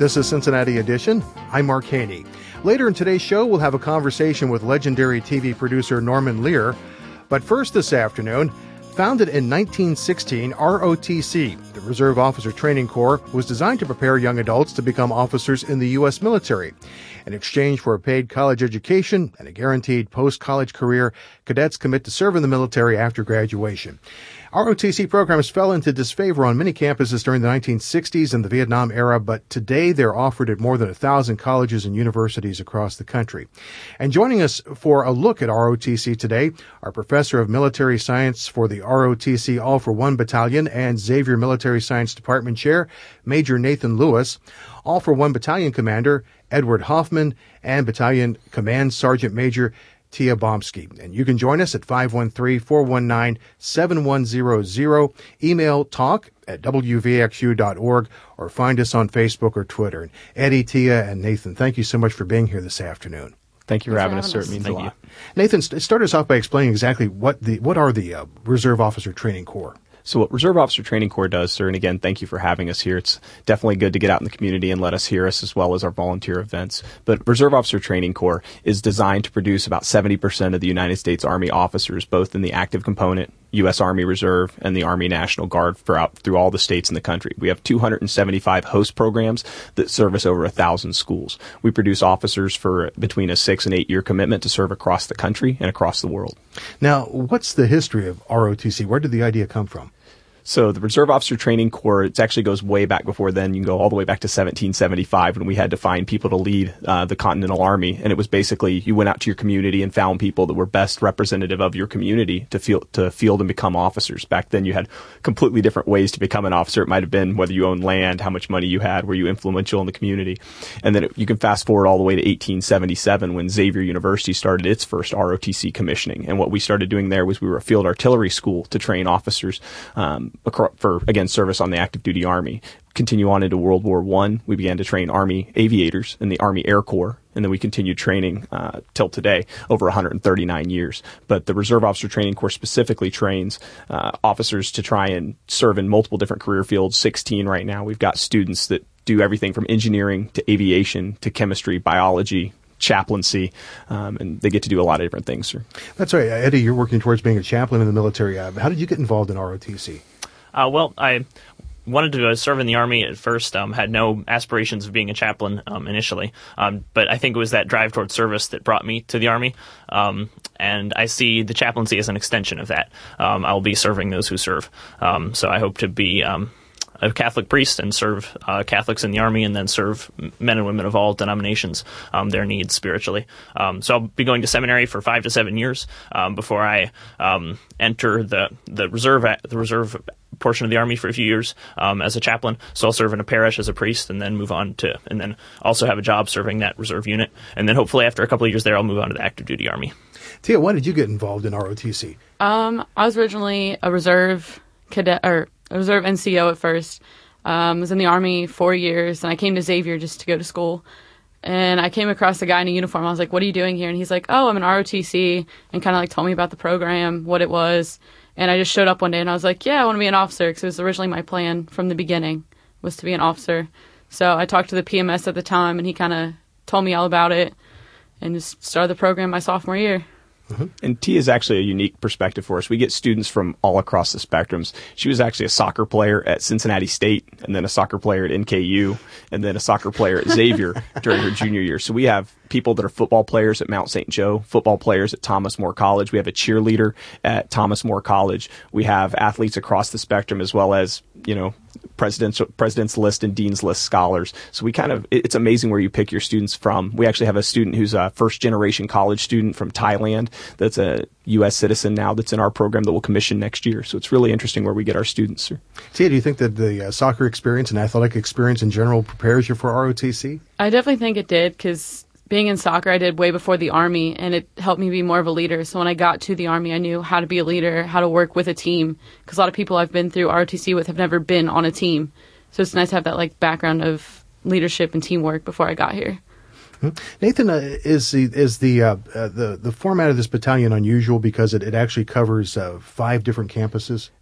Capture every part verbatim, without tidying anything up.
This is Cincinnati Edition. I'm Mark Haney. Later in today's show, we'll have a conversation with legendary T V producer Norman Lear. But first this afternoon, founded in nineteen sixteen, R O T C, the Reserve Officer Training Corps, was designed to prepare young adults to become officers in the U S military. In exchange for a paid college education and a guaranteed post-college career, cadets commit to serve in the military after graduation. R O T C programs fell into disfavor on many campuses during the nineteen sixties and the Vietnam era, but today they're offered at more than a thousand colleges and universities across the country. And joining us for a look at R O T C today are Professor of Military Science for the R O T C All for One Battalion and Xavier Military Science Department Chair, Major Nathan Lewis, All for One Battalion Commander Edward Hoffman, and Battalion Command Sergeant Major Tia Bomsky. And you can join us at five one three, four one nine, seven one zero zero. Email talk at w v x u dot org or find us on Facebook or Twitter. And Eddie, Tia, and Nathan, thank you so much for being here this afternoon. Thank you for having us, sir. It means a lot. Nathan, start us off by explaining exactly what the what are the uh, Reserve Officer Training Corps. So what Reserve Officer Training Corps does, sir, and again, thank you for having us here. It's definitely good to get out in the community and let us hear us as well as our volunteer events. But Reserve Officer Training Corps is designed to produce about seventy percent of the United States Army officers, both in the active component, U S Army Reserve, and the Army National Guard throughout through all the states in the country. We have two hundred seventy-five host programs that service over one thousand schools. We produce officers for between a six and eight year commitment to serve across the country and across the world. Now, what's the history of R O T C? Where did the idea come from? So the Reserve Officer Training Corps, it actually goes way back before then. You can go all the way back to seventeen seventy-five when we had to find people to lead uh, the Continental Army. And it was basically you went out to your community and found people that were best representative of your community to field, to field and become officers. Back then you had completely different ways to become an officer. It might have been whether you owned land, how much money you had, were you influential in the community. And then it, you can fast forward all the way to eighteen seventy-seven when Xavier University started its first R O T C commissioning. And what we started doing there was we were a field artillery school to train officers um, across, for, again, service on the active duty Army. Continue on into World War One, we began to train Army aviators in the Army Air Corps, and then we continued training uh, till today, over one hundred thirty-nine years. But the Reserve Officer Training Corps specifically trains uh, officers to try and serve in multiple different career fields, sixteen right now. We've got students that do everything from engineering to aviation to chemistry, biology, chaplaincy, um, and they get to do a lot of different things, sir. That's right. Eddie, you're working towards being a chaplain in the military. Uh, how did you get involved in R O T C? Uh, well, I wanted to uh, serve in the Army at first, um, had no aspirations of being a chaplain um, initially, um, but I think it was that drive towards service that brought me to the Army, um, and I see the chaplaincy as an extension of that. Um, I'll be serving those who serve, um, so I hope to be um, a Catholic priest and serve uh, Catholics in the Army, and then serve men and women of all denominations, um, their needs spiritually. Um, so I'll be going to seminary for five to seven years um, before I um, enter the the reserve the reserve portion of the Army for a few years um, as a chaplain. So I'll serve in a parish as a priest, and then move on to, and then also have a job serving that reserve unit, and then hopefully after a couple of years there, I'll move on to the active duty Army. Tia, why did you get involved in R O T C? Um, I was originally a reserve cadet or a reserve N C O at first. Um, was in the Army four years, and I came to Xavier just to go to school. And I came across a guy in a uniform. I was like, "What are you doing here?" And he's like, "Oh, I'm an R O T C," and kind of like told me about the program, what it was. And I just showed up one day, and I was like, "Yeah, I want to be an officer," because it was originally my plan from the beginning was to be an officer. So I talked to the P M S at the time, and he kind of told me all about it, and just started the program my sophomore year. Mm-hmm. And Tia is actually a unique perspective for us. We get students from all across the spectrums. She was actually a soccer player at Cincinnati State, and then a soccer player at N K U, and then a soccer player at Xavier during her junior year. So we have people that are football players at Mount Saint Joe, football players at Thomas More College. We have a cheerleader at Thomas More College. We have athletes across the spectrum, as well as, you know, president's president's list and dean's list scholars. So we kind of, it's amazing where you pick your students from. We actually have a student who's a first generation college student from Thailand that's a U S citizen now that's in our program that will commission next year. So it's really interesting where we get our students, sir. Tia, do you think that the uh, soccer experience and athletic experience in general prepares you for R O T C? I definitely think it did, because being in soccer, I did way before the Army, and it helped me be more of a leader. So when I got to the Army, I knew how to be a leader, how to work with a team, because a lot of people I've been through R O T C with have never been on a team. So it's nice to have that like background of leadership and teamwork before I got here. Mm-hmm. Nathan, uh, is the is the, uh, uh, the the format of this battalion unusual because it, it actually covers uh, five different campuses?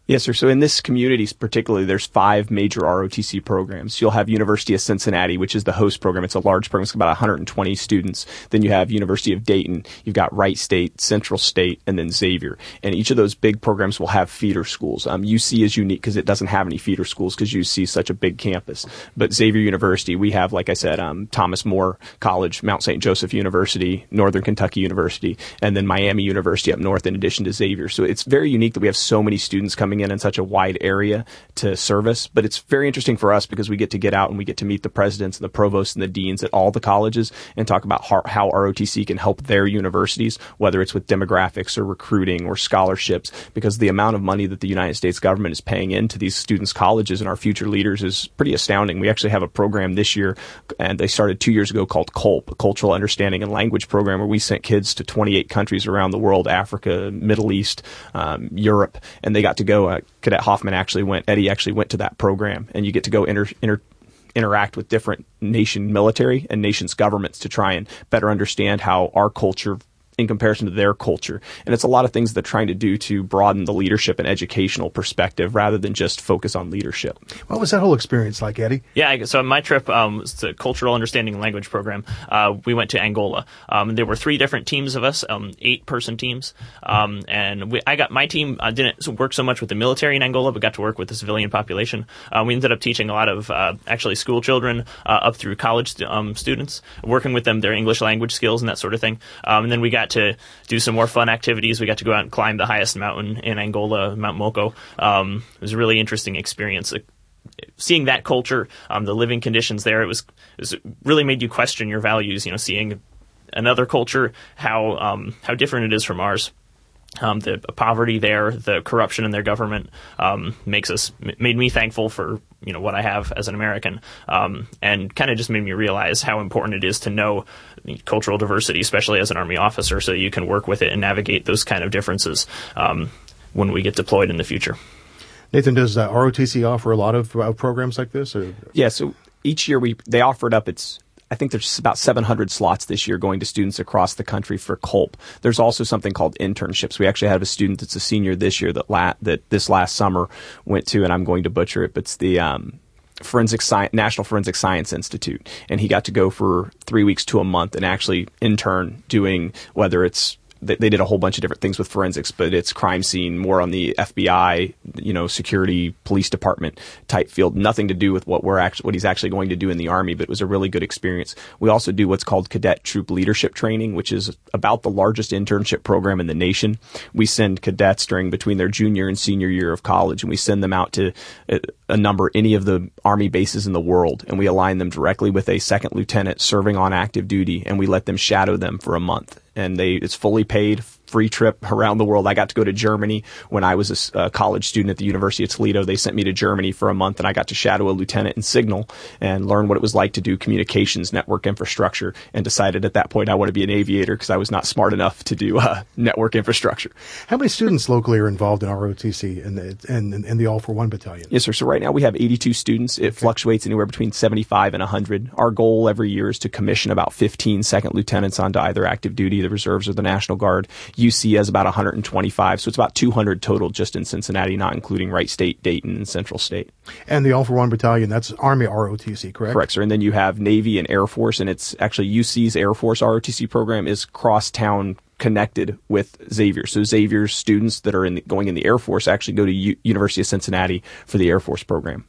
Yes, sir. So in this community particularly, there's five major R O T C programs. You'll have University of Cincinnati, which is the host program. It's a large program. It's about one hundred twenty students. Then you have University of Dayton. You've got Wright State, Central State, and then Xavier. And each of those big programs will have feeder schools. Um, U C is unique because it doesn't have any feeder schools because U C is such a big campus. But Xavier University, we have, like I said, um, Thomas More College, Mount Saint Joseph University, Northern Kentucky University, and then Miami University up north in addition to Xavier. So it's very unique that we have so many students coming in in such a wide area to service. But it's very interesting for us because we get to get out and we get to meet the presidents and the provosts and the deans at all the colleges and talk about how, how R O T C can help their universities, whether it's with demographics or recruiting or scholarships, because the amount of money that the United States government is paying into these students' colleges and our future leaders is pretty astounding. We actually have a program this year, and they started two years ago, called CULP, a Cultural Understanding and Language Program, where we sent kids to twenty-eight countries around the world, Africa, Middle East, um, Europe, and they got to go. Uh, Cadet Hoffman actually went, Eddie actually went to that program, and you get to go inter, inter, interact with different nation military and nations governments to try and better understand how our culture in comparison to their culture. And it's a lot of things they're trying to do to broaden the leadership and educational perspective rather than just focus on leadership. What was that whole experience like, Eddie? Yeah, so my trip um, was the Cultural Understanding and Language Program. Uh, we went to Angola. Um, there were three different teams of us, um, eight-person teams. Um, and we, I got my team uh, didn't work so much with the military in Angola, but got to work with the civilian population. Uh, we ended up teaching a lot of uh, actually school children uh, up through college st- um, students, working with them, their English language skills and that sort of thing. Um, and then we got to do some more fun activities. We got to go out and climb the highest mountain in Angola, Mount Moko. Um, it was a really interesting experience. Uh, seeing that culture, um, the living conditions there, it was, it was really made you question your values. You know, seeing another culture, how um, how different it is from ours. Um, the poverty there, the corruption in their government um, makes us made me thankful for you know what I have as an American, um, and kind of just made me realize how important it is to know cultural diversity, especially as an Army officer, so you can work with it and navigate those kind of differences um, when we get deployed in the future. Nathan, does uh, R O T C offer a lot of uh, programs like this? Or? Yeah, so each year we they offer it up. It's I think there's about seven hundred slots this year going to students across the country for CULP. There's also something called internships. We actually have a student that's a senior this year that la- that this last summer went to, and I'm going to butcher it, but it's the um, Forensic Sci- National Forensic Science Institute. And he got to go for three weeks to a month and actually intern doing whether it's They, they did a whole bunch of different things with forensics, but it's crime scene, more on the F B I, you know, security, police department type field. Nothing to do with what we're actually, what he's actually going to do in the Army, but it was a really good experience. We also do what's called Cadet Troop Leadership Training, which is about the largest internship program in the nation. We send cadets during between their junior and senior year of college, and we send them out to a, a number, any of the Army bases in the world, and we align them directly with a second lieutenant serving on active duty, and we let them shadow them for a month. And they, it's fully paid, free trip around the world. I got to go to Germany when I was a, a college student at the University of Toledo. They sent me to Germany for a month, and I got to shadow a lieutenant in Signal and learn what it was like to do communications, network infrastructure, and decided at that point I want to be an aviator because I was not smart enough to do uh, network infrastructure. How many students locally are involved in R O T C and the, and, and the All for One Battalion? Yes, sir. So right now we have eighty-two students. It okay. fluctuates anywhere between seventy-five and one hundred. Our goal every year is to commission about fifteen second lieutenants onto either active duty, the reserves, or the National Guard. U C has about one hundred twenty-five, so it's about two hundred total just in Cincinnati, not including Wright State, Dayton, and Central State. And the All for One Battalion, that's Army R O T C, correct? Correct, sir. And then you have Navy and Air Force, and it's actually U C's Air Force R O T C program is cross-town connected with Xavier. So Xavier's students that are in the, going in the Air Force actually go to U- University of Cincinnati for the Air Force program.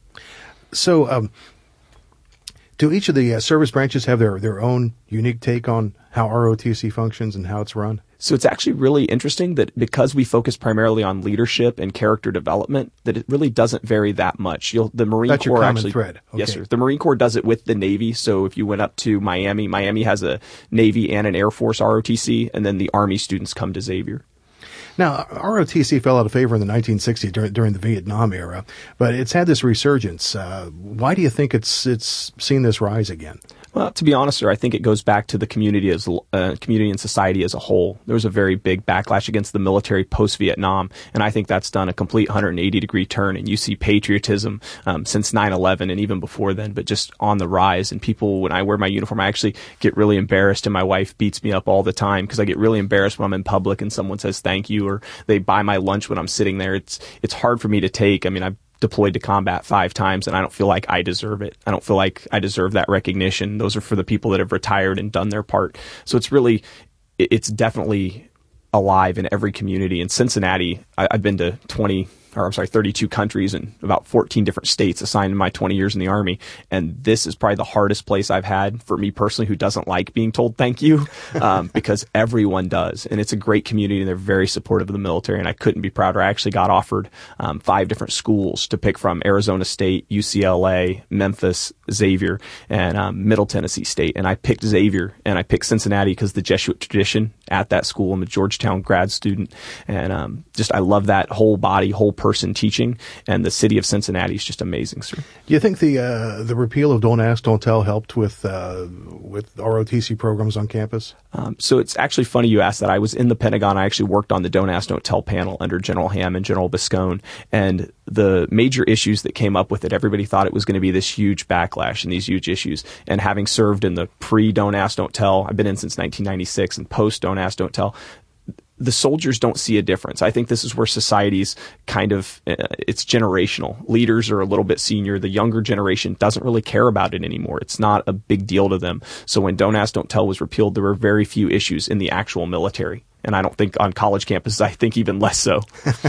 So, um, do each of the uh, service branches have their, their own unique take on how R O T C functions and how it's run? So it's actually really interesting that because we focus primarily on leadership and character development, that it really doesn't vary that much. You'll, the Marine That's Corps your common actually, thread. Okay. Yes, sir. The Marine Corps does it with the Navy. So if you went up to Miami, Miami has a Navy and an Air Force R O T C, and then the Army students come to Xavier. Now, R O T C fell out of favor in the nineteen sixties during, during the Vietnam era, but it's had this resurgence. Uh, why do you think it's it's seen this rise again? Well, to be honest, sir, I think it goes back to the community as uh, community and society as a whole. There was a very big backlash against the military post-Vietnam, and I think that's done a complete one hundred eighty degree turn. And you see patriotism um, since nine eleven and even before then, but just on the rise. And people, when I wear my uniform, I actually get really embarrassed, and my wife beats me up all the time because I get really embarrassed when I'm in public and someone says thank you, or they buy my lunch when I'm sitting there. It's it's hard for me to take. I mean, I've deployed to combat five times, and I don't feel like I deserve it. I don't feel like I deserve that recognition. Those are for the people that have retired and done their part. So it's really, it's definitely alive in every community. In Cincinnati, I, I've been to twenty, or I'm sorry, thirty-two countries and about fourteen different states assigned in my twenty years in the Army. And this is probably the hardest place I've had for me personally, who doesn't like being told thank you, um, because everyone does. And it's a great community, and they're very supportive of the military. And I couldn't be prouder. I actually got offered um, five different schools to pick from: Arizona State, U C L A, Memphis, Xavier, and um, Middle Tennessee State. And I picked Xavier, and I picked Cincinnati because the Jesuit tradition at that school. I'm a Georgetown grad student. And um, just, I love that whole body, whole person teaching. And the city of Cincinnati is just amazing, sir. Do you think the uh, the repeal of Don't Ask, Don't Tell helped with uh, with R O T C programs on campus? Um, so it's actually funny you asked that. I was in the Pentagon. I actually worked on the Don't Ask, Don't Tell panel under General Ham and General Biscone. And the major issues that came up with it, everybody thought it was going to be this huge backlash and these huge issues. And having served in the pre-Don't Ask, Don't Tell, I've been in since nineteen ninety-six, and post-Don't Ask, Don't Tell, the soldiers don't see a difference. I think this is where society's kind of, uh, it's generational. Leaders are a little bit senior. The younger generation doesn't really care about it anymore. It's not a big deal to them. So when Don't Ask, Don't Tell was repealed, there were very few issues in the actual military. And I don't think on college campuses, I think even less so.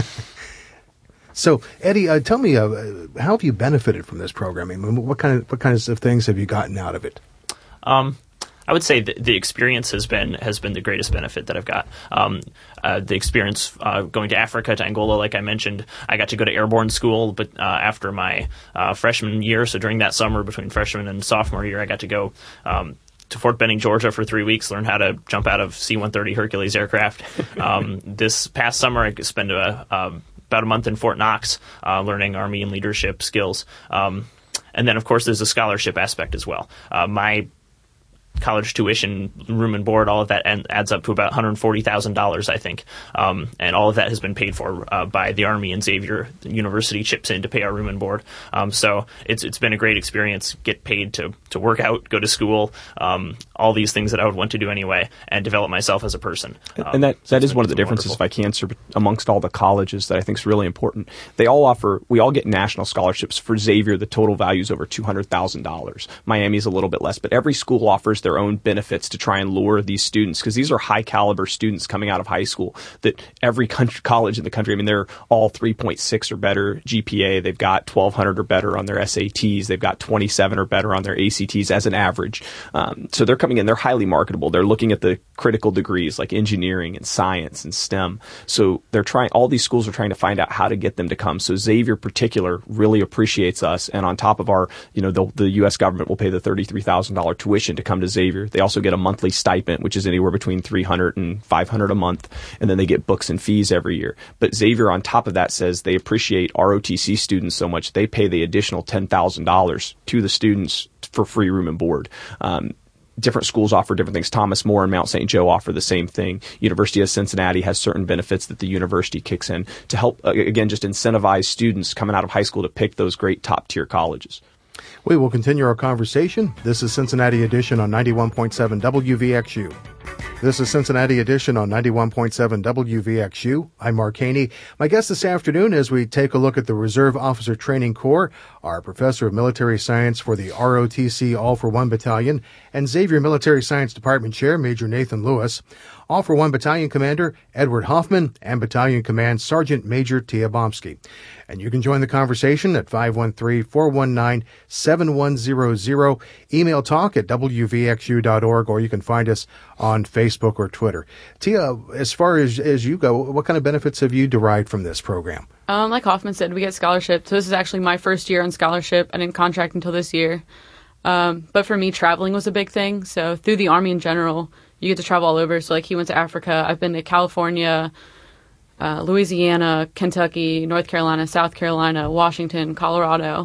So, Eddie, uh, tell me, uh, how have you benefited from this program? I mean, what kind of what kinds of things have you gotten out of it? Um, I would say the, the experience has been has been the greatest benefit that I've got. Um, uh, the experience uh, going to Africa, to Angola, like I mentioned, I got to go to airborne school, but uh, after my uh, freshman year, so during that summer between freshman and sophomore year, I got to go um, to Fort Benning, Georgia for three weeks, learn how to jump out of C one thirty Hercules aircraft. Um, this past summer, I spent a, a, about a month in Fort Knox uh, learning Army and leadership skills. Um, and then, of course, there's a scholarship aspect as well. Uh, my college tuition, room and board, all of that adds up to about one hundred forty thousand dollars, I think. Um, and all of that has been paid for uh, by the Army, and Xavier University chips in to pay our room and board. Um, so it's it's been a great experience, get paid to, to work out, go to school, um, all these things that I would want to do anyway, and develop myself as a person. Um, and that, so that is been, one of the differences, wonderful. if I can, sir, amongst all the colleges that I think is really important. They all offer, we all get national scholarships. For Xavier, the total value is over two hundred thousand dollars. Miami's a little bit less, but every school offers their own benefits to try and lure these students, because these are high caliber students coming out of high school that every country, college in the country, I mean, they're all three point six or better G P A. They've got twelve hundred or better on their S A Ts. They've got twenty-seven or better on their A C Ts as an average. Um, so they're coming in, they're highly marketable. They're looking at the critical degrees like engineering and science and STEM. So they're trying, all these schools are trying to find out how to get them to come. So Xavier particular really appreciates us. And on top of our, you know, the, the U S government will pay the thirty-three thousand dollars tuition to come to Xavier. They also get a monthly stipend, which is anywhere between three hundred and five hundred a month. And then they get books and fees every year. But Xavier on top of that says they appreciate R O T C students so much, they pay the additional ten thousand dollars to the students for free room and board. Um, Different schools offer different things. Thomas More and Mount Saint Joe offer the same thing. University of Cincinnati has certain benefits that the university kicks in to help, uh, again, just incentivize students coming out of high school to pick those great top-tier colleges. We will continue our conversation. This is Cincinnati Edition on ninety-one point seven W V X U. This is Cincinnati Edition on ninety-one point seven W V X U. I'm Mark Haney. My guest this afternoon, as we take a look at the Reserve Officer Training Corps, our Professor of Military Science for the R O T C All for One Battalion, and Xavier Military Science Department Chair, Major Nathan Lewis, All for One Battalion Commander Edward Hoffman, and Battalion Command Sergeant Major Tia Bomsky. And you can join the conversation at five one three, four one nine, seven one zero zero. Email talk at W V X U dot org, or you can find us on Facebook or Twitter. Tia, as far as, as you go, what kind of benefits have you derived from this program? Um, like Hoffman said, we get scholarship. So this is actually my first year on scholarship. I didn't contract until this year. Um, but for me, traveling was a big thing. So through the Army in general, you get to travel all over. So like he went to Africa. I've been to California, uh, Louisiana, Kentucky, North Carolina, South Carolina, Washington, Colorado.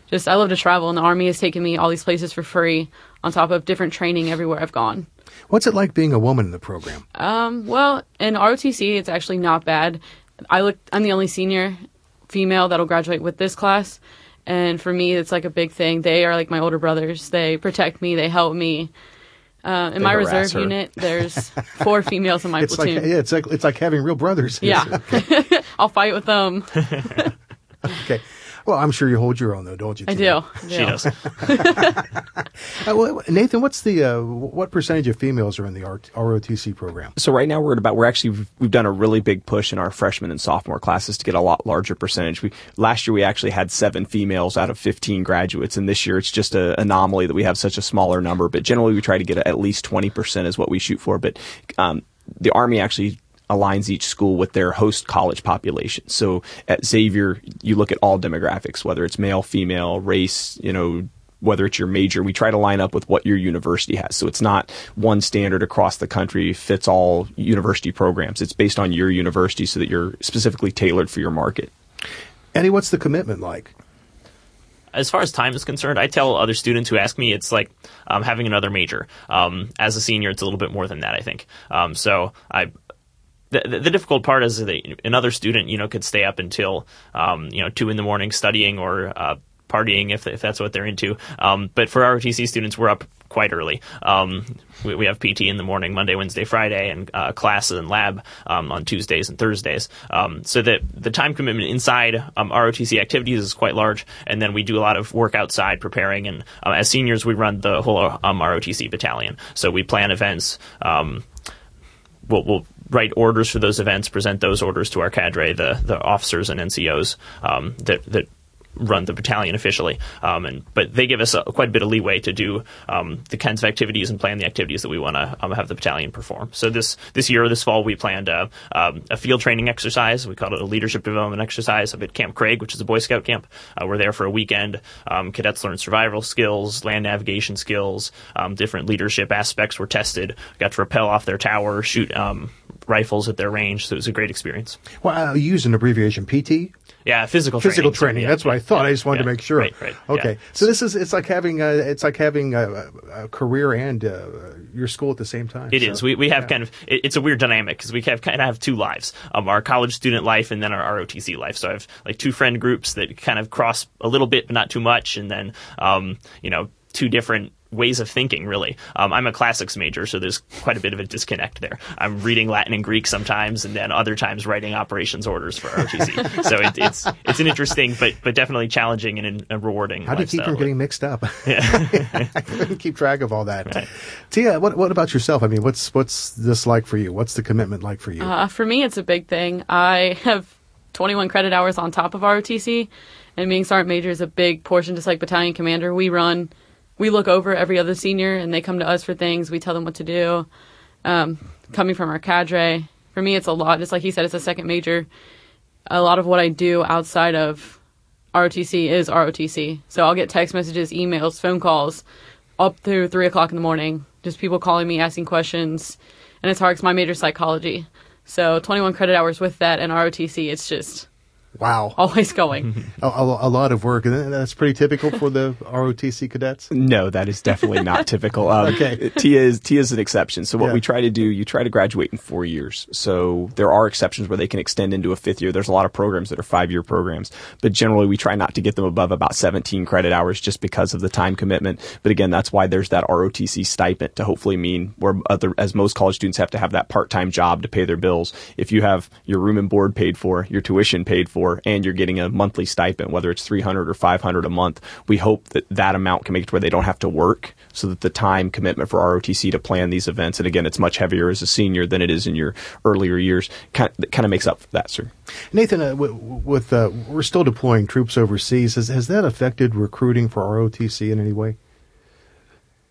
just I love to travel, and the Army has taken me all these places for free on top of different training everywhere I've gone. What's it like being a woman in the program? Um, well, in R O T C, it's actually not bad. I look, I'm the only senior female that'll graduate with this class, and for me, it's like a big thing. They are like my older brothers. They protect me. They help me. Uh, in They my harass reserve her. unit, there's four females in my It's platoon. like yeah, it's like it's like having real brothers. Yeah, I'll fight with them. Okay. Well, I'm sure you hold your own, though, don't you? I Tia? do. She does. Uh, well, Nathan, what's the uh, what percentage of females are in the R- ROTC program? So right now we're at about we're actually we've done a really big push in our freshman and sophomore classes to get a lot larger percentage. We last year we actually had seven females out of fifteen graduates, and this year it's just an anomaly that we have such a smaller number. But generally we try to get at least twenty percent is what we shoot for. But um, the Army actually aligns each school with their host college population. So at Xavier, you look at all demographics, whether it's male, female, race, you know, whether it's your major. We try to line up with what your university has. So it's not one standard across the country fits all university programs. It's based on your university so that you're specifically tailored for your market. Eddie, what's the commitment like? As far as time is concerned, I tell other students who ask me it's like um, having another major. Um, as a senior, it's a little bit more than that, I think. Um, so I The, the, the difficult part is that another student, you know, could stay up until, um, you know, two in the morning studying or uh, partying if if that's what they're into. Um, but for R O T C students, we're up quite early. Um, we, we have P T in the morning, Monday, Wednesday, Friday, and uh, classes and lab um, on Tuesdays and Thursdays. Um, so that the time commitment inside um, R O T C activities is quite large, and then we do a lot of work outside preparing. And uh, as seniors, we run the whole um, R O T C battalion. So we plan events. Um, we'll, we'll write orders for those events, present those orders to our cadre, the the officers and N C Os um, that that run the battalion officially. Um, and but they give us a, quite a bit of leeway to do um, the kinds of activities and plan the activities that we want to um, have the battalion perform. So this this year, this fall, we planned a, um, a field training exercise. We called it a leadership development exercise up at Camp Craig, which is a Boy Scout camp. Uh, we're there for a weekend. Um, cadets learned survival skills, land navigation skills, um, different leadership aspects were tested. Got to rappel off their tower, shoot um, rifles at their range. So it was a great experience. Well, uh, you use an abbreviation, P T? Yeah, physical training. Physical training. Yeah, That's what I thought. I just wanted yeah, to make sure. Right, right. Okay. Yeah. So this is it's like having a, it's like having a, a career and uh, your school at the same time. It so, is. We we have yeah. kind of it, it's a weird dynamic because we have kind of have two lives. Um, our college student life and then our R O T C life. So I have like two friend groups that kind of cross a little bit but not too much, and then um, you know, two different ways of thinking, really. Um, I'm a classics major, so there's quite a bit of a disconnect there. I'm reading Latin and Greek sometimes, and then other times writing operations orders for R O T C. So it, it's it's an interesting, but but definitely challenging and, and rewarding. How do you keep from lifestyle. getting mixed up? Yeah. I couldn't keep track of all that. Right. Tia, what what about yourself? I mean, what's what's this like for you? What's the commitment like for you? Uh, for me, it's a big thing. I have twenty-one credit hours on top of R O T C, and being sergeant major is a big portion, just like battalion commander. We run, we look over every other senior, and they come to us for things. We tell them what to do. Um, coming from our cadre, for me, it's a lot. Just like he said, it's a second major. A lot of what I do outside of R O T C is R O T C. So I'll get text messages, emails, phone calls up through three o'clock in the morning. Just people calling me, asking questions. And it's hard because my major is psychology. So twenty-one credit hours with that and R O T C, it's just Wow. always going. A, a, a lot of work. And that's pretty typical for the R O T C cadets? No, that is definitely not typical. Um, Okay. Tia is Tia is an exception. So what Yeah. we try to do, you try to graduate in four years. So there are exceptions where they can extend into a fifth year. There's a lot of programs that are five-year programs, but generally we try not to get them above about seventeen credit hours just because of the time commitment. But again, that's why there's that R O T C stipend to hopefully mean where other, as most college students have to have that part-time job to pay their bills. If you have your room and board paid for, your tuition paid for, and you're getting a monthly stipend, whether it's three hundred or five hundred a month, we hope that that amount can make it to where they don't have to work, so that the time commitment for R O T C to plan these events, and again, it's much heavier as a senior than it is in your earlier years, kind of, kind of makes up for that, sir. Nathan, uh, w- with uh, we're still deploying troops overseas. Has, has that affected recruiting for R O T C in any way?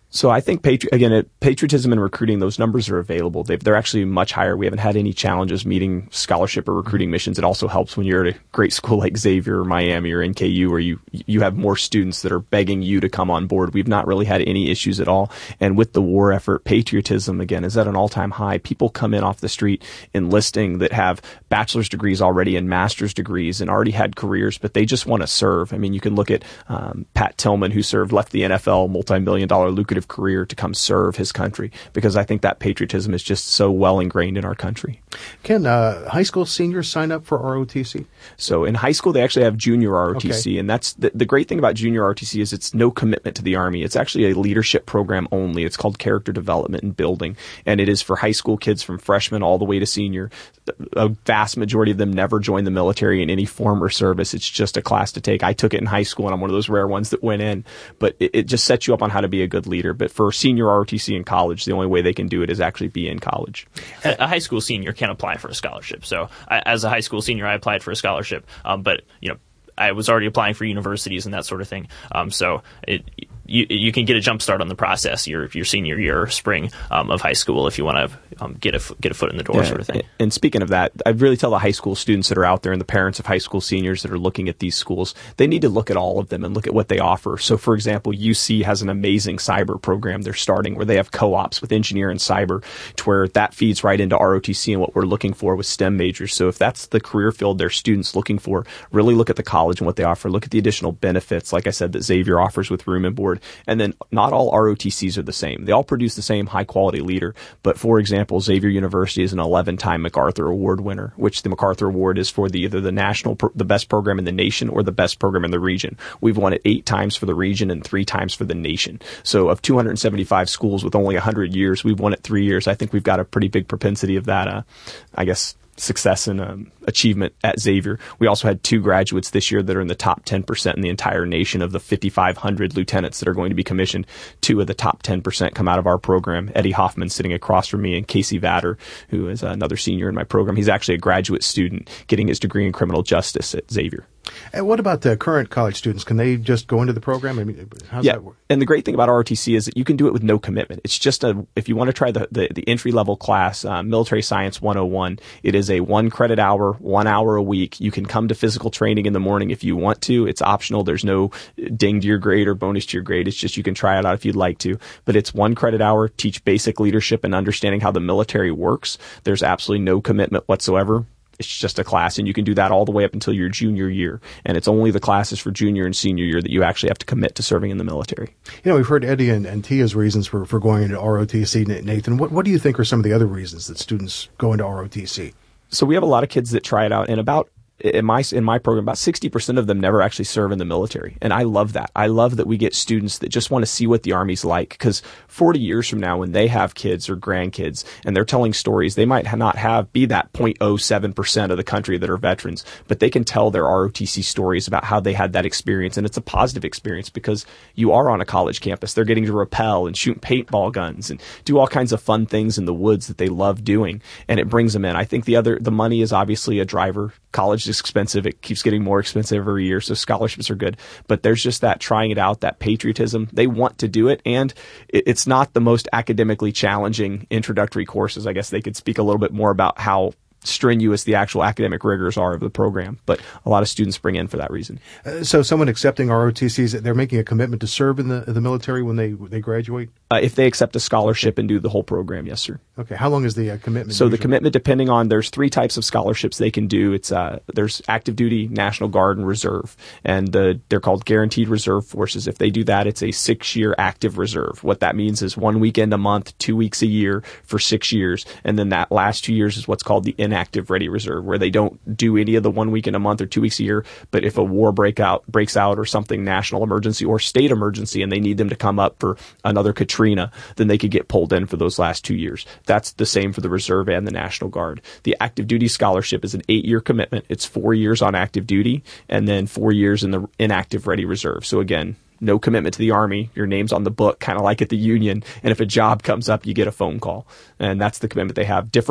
So I think, patri- again, it, patriotism and recruiting, those numbers are available. They've, they're actually much higher. We haven't had any challenges meeting scholarship or recruiting missions. It also helps when you're at a great school like Xavier or Miami or N K U, where you you have more students that are begging you to come on board. We've not really had any issues at all. And with the war effort, patriotism, again, is at an all-time high. People come in off the street enlisting that have bachelor's degrees already and master's degrees and already had careers, but they just want to serve. I mean, you can look at um, Pat Tillman, who served, left the N F L, multi-million dollar lucrative career to come serve his country, because I think that patriotism is just so well ingrained in our country. Can uh, high school seniors sign up for R O T C? So in high school, they actually have junior R O T C, okay. And that's the, the great thing about junior R O T C is it's no commitment to the Army. It's actually a leadership program only. It's called Character Development and Building, and it is for high school kids from freshman all the way to senior. A vast majority of them never join the military in any form or service. It's just a class to take. I took it in high school, and I'm one of those rare ones that went in, but it, it just sets you up on how to be a good leader. But for senior R O T C in college, the only way they can do it is actually be in college. A high school senior can apply for a scholarship. So I, as a high school senior, I applied for a scholarship, um, but you know, I was already applying for universities and that sort of thing. Um, so it, you you can get a jump start on the process your your senior year, spring um, of high school, if you want to um, get a get a foot in the door, yeah, sort of thing. And speaking of that, I really tell the high school students that are out there and the parents of high school seniors that are looking at these schools, they need to look at all of them and look at what they offer. So, for example, U C has an amazing cyber program they're starting where they have co-ops with engineer and cyber, to where that feeds right into R O T C and what we're looking for with STEM majors. So if that's the career field their students looking for, really look at the college and what they offer. Look at the additional benefits, like I said, that Xavier offers with room and board. And then not all R O T Cs are the same. They all produce the same high-quality leader. But, for example, Xavier University is an eleven-time MacArthur Award winner, which the MacArthur Award is for the, either the national, the best program in the nation or the best program in the region. We've won it eight times for the region and three times for the nation. So of two hundred seventy-five schools with only one hundred years, we've won it three years. I think we've got a pretty big propensity of that, uh, I guess, success and um, achievement at Xavier. We also had two graduates this year that are in the top ten percent in the entire nation. Of the fifty-five hundred lieutenants that are going to be commissioned, two of the top ten percent come out of our program. Eddie Hoffman sitting across from me, and Casey Vatter, who is another senior in my program. He's actually a graduate student getting his degree in criminal justice at Xavier. And what about the current college students? Can they just go into the program? I mean, how's yeah. that work? And the great thing about R O T C is that you can do it with no commitment. It's just a, if you want to try the, the, the entry-level class, uh, Military Science one oh one, it is a one credit hour, one hour a week. You can come to physical training in the morning if you want to. It's optional. There's no ding to your grade or bonus to your grade. It's just you can try it out if you'd like to. But it's one credit hour, teach basic leadership and understanding how the military works. There's absolutely no commitment whatsoever. It's just a class, and you can do that all the way up until your junior year. And it's only the classes for junior and senior year that you actually have to commit to serving in the military. You know, we've heard Eddie and, and Tia's reasons for, for going into R O T C. Nathan, what, what do you think are some of the other reasons that students go into R O T C? So we have a lot of kids that try it out, and about in my in my program, about sixty percent of them never actually serve in the military. And I love that. I love that we get students that just want to see what the Army's like, because forty years from now, when they have kids or grandkids and they're telling stories, they might not have be that zero point zero seven percent of the country that are veterans, but they can tell their R O T C stories about how they had that experience. And it's a positive experience because you are on a college campus. They're getting to rappel and shoot paintball guns and do all kinds of fun things in the woods that they love doing. And it brings them in. I think the other, the money is obviously a driver. College is expensive. It keeps getting more expensive every year, so scholarships are good. But there's just that trying it out, that patriotism. They want to do it, and it's not the most academically challenging introductory courses. I guess they could speak a little bit more about how strenuous the actual academic rigors are of the program, but a lot of students bring in for that reason. Uh, so someone accepting R O T Cs, they're making a commitment to serve in the the military when they they graduate? Uh, if they accept a scholarship and do the whole program, yes, sir. Okay. How long is the uh, commitment? So usually? the commitment, depending on, there's three types of scholarships they can do. It's uh, there's active duty, National Guard, and Reserve, and the, they're called guaranteed reserve forces. If they do that, it's a six-year active reserve. What that means is one weekend a month, two weeks a year for six years, and then that last two years is what's called the inactive ready reserve, where they don't do any of the one weekend a month or two weeks a year. But if a war breakout breaks out or something, national emergency or state emergency, and they need them to come up for another Katrina, then they could get pulled in for those last two years. That's the same for the Reserve and the National Guard. The active duty scholarship is an eight-year commitment. It's four years on active duty and then four years in the inactive ready reserve. So again, no commitment to the Army. Your name's on the book, kind of like at the Union. And if a job comes up, you get a phone call. And that's the commitment they have. Different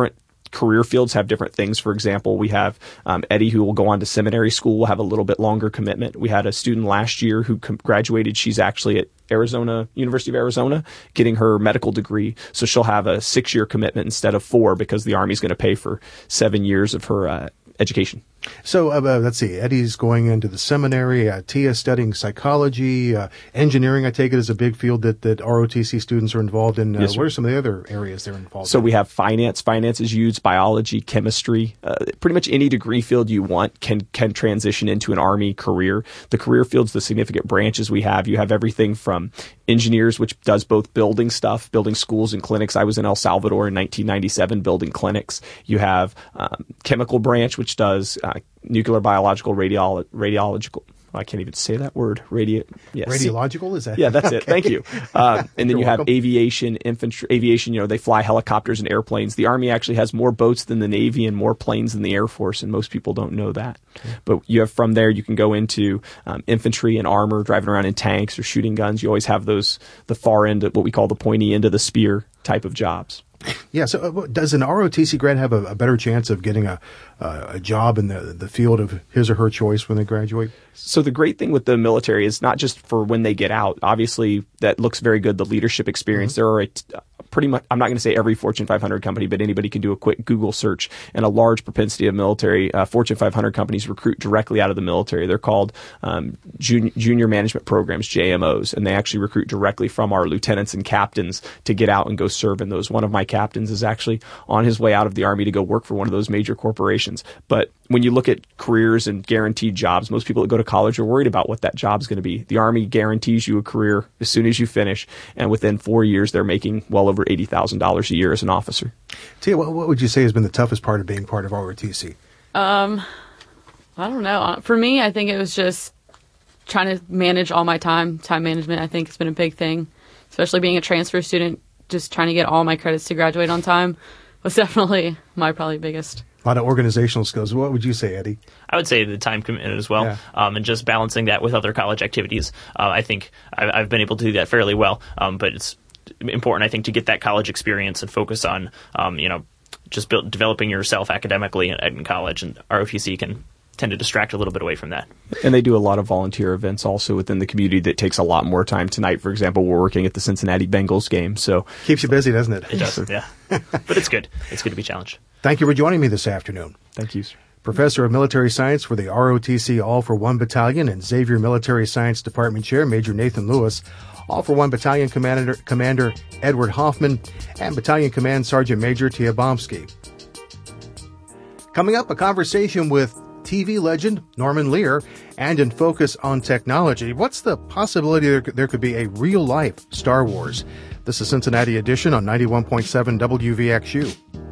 career fields have different things. For example, we have um, Eddie, who will go on to seminary school, will have a little bit longer commitment. We had a student last year who com- graduated. She's actually at Arizona, University of Arizona, getting her medical degree. So she'll have a six-year commitment instead of four because the Army's going to pay for seven years of her uh, education. So uh, let's see. Eddie's going into the seminary. Uh, Tia studying psychology. Uh, engineering, I take it, is a big field that, that R O T C students are involved in. Uh, Yes, what are some of the other areas they're involved So in? we have finance. Finance is used, biology, chemistry. Uh, pretty much any degree field you want can can transition into an Army career. The career fields, the significant branches we have, you have everything from engineers, which does both building stuff, building schools and clinics. I was in El Salvador in nineteen ninety-seven building clinics. You have um, chemical branch, which does uh, nuclear, biological, radiolo- radiological. I can't even say that word. Radio, yeah, Radiological, is that? Yeah, that's okay. it. Thank you. Uh, and then You're you have welcome. aviation, infantry, aviation, you know, they fly helicopters and airplanes. The Army actually has more boats than the Navy and more planes than the Air Force, and most people don't know that. Okay. But you have from there, you can go into um, infantry and armor, driving around in tanks or shooting guns. You always have those, the far end, what we call the pointy end of the spear type of jobs. Yeah. So, uh, does an R O T C grad have a, a better chance of getting a uh, a job in the the field of his or her choice when they graduate? So the great thing with the military is not just for when they get out. Obviously, that looks very good. The leadership experience. Mm-hmm. There are a t- pretty much. I'm not going to say every Fortune five hundred company, but anybody can do a quick Google search. And a large propensity of military uh, Fortune five hundred companies recruit directly out of the military. They're called um, jun- junior management programs, J M Os, and they actually recruit directly from our lieutenants and captains to get out and go serve in those. One of my captains is actually on his way out of the Army to go work for one of those major corporations. But when you look at careers and guaranteed jobs, most people that go to college are worried about what that job's going to be. The Army guarantees you a career as soon as you finish, and within four years, they're making well over eighty thousand dollars a year as an officer. Tia, what, what would you say has been the toughest part of being part of R O T C? Um, I don't know. For me, I think it was just trying to manage all my time. Time management, I think, has been a big thing, especially being a transfer student. Just trying to get all my credits to graduate on time was definitely my probably biggest. A lot of organizational skills. What would you say, Eddie? I would say the time commitment as well, Yeah. um, and just balancing that with other college activities. Uh, I think I've, I've been able to do that fairly well, um, but it's important, I think, to get that college experience and focus on, um, you know, just build, developing yourself academically in, in college, and R O T C can tend to distract a little bit away from that. And they do a lot of volunteer events also within the community that takes a lot more time. Tonight, for example, we're working at the Cincinnati Bengals game. So Keeps you busy, doesn't it? It does, yeah. But it's good. It's good to be challenged. Thank you for joining me this afternoon. thank you, sir. Professor of Military Science for the R O T C All for One Battalion and Xavier Military Science Department Chair, Major Nathan Lewis, All for One Battalion Commander, Commander Edward Hoffman, and Battalion Command Sergeant Major Tia Bomsky. Coming up, a conversation with T V legend Norman Lear, and in focus on technology, what's the possibility there, there could be a real-life Star Wars? This is Cincinnati Edition on ninety-one point seven W V X U.